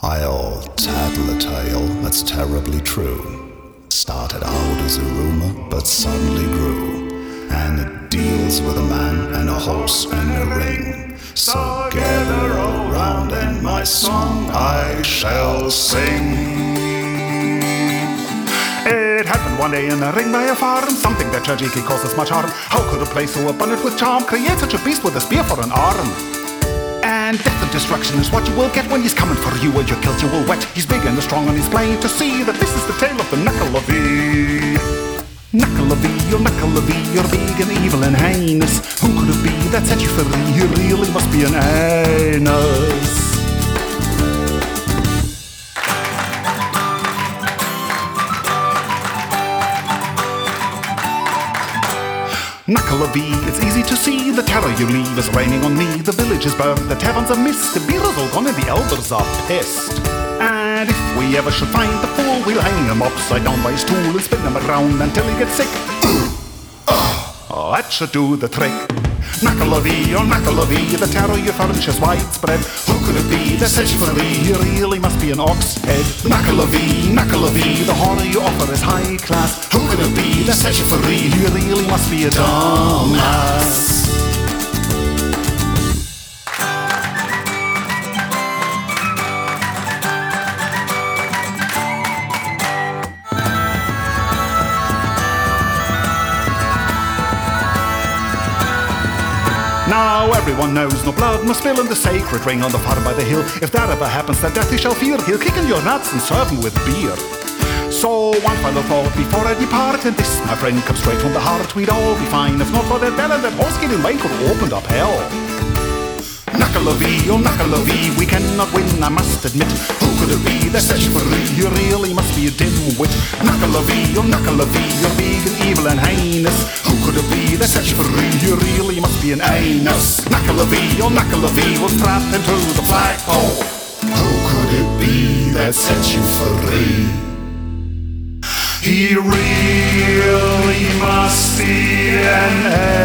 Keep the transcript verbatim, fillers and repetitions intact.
I'll tattle a tale that's terribly true. Started out as a rumor, but suddenly grew. And it deals with a man and a horse and a ring. So gather around and my song I shall sing. It happened one day in a ring by a farm, something that tragically causes much harm. How could a place so abundant with charm create such a beast with a spear for an arm? And death and destruction is what you will get when he's coming for you, and your guilt you will wet. He's big and strong and he's plain to see that this is the tale of the Knuckle-a-Bee. Knuckle-a-Bee, oh Knuckle-a-Bee, you're big and evil and heinous. Who could it be that set you free? He really must be an anus. Knuckle-a-Bee, it's easy to see the terror you leave is raining on me. The village is burned, the taverns are missed, the beer is all gone and the elders are pissed. And if we ever should find the fool, we'll hang him upside down by his tool and spin him around until he gets sick. Oh, that should do the trick. Knuckle-a-Bee, oh Knuckle-a-Bee, the terror you furnish is widespread. Who could it be that set you free? He really must be an ox head. Knuckle-a-Bee, Knuckle-a-Bee, the horror you offer is high class. Who could it be that set you free? He really must be a dumbass. Now everyone knows no blood must spill in the sacred ring on the farm by the hill. If that ever happens, that death you shall fear. He'll kick in your nuts and serve you with beer. So one final thought before I depart, and this, my friend, comes straight from the heart. We'd all be fine if not for that bell and that horse getting lane could have opened up hell. Knuckle-a-Bee, oh Knuckle-a-Bee, we cannot win, I must admit. Who could it be that set you free? You really must be a dimwit. Knuckle-a-Bee, oh Knuckle-a-Bee, you're big and evil and heinous. Who could it be that set you free? You really must be an anus. Knuckle-a-Bee, oh Knuckle-a-Bee, was trapped into the flagpole. Who could it be that set you free? He really must be an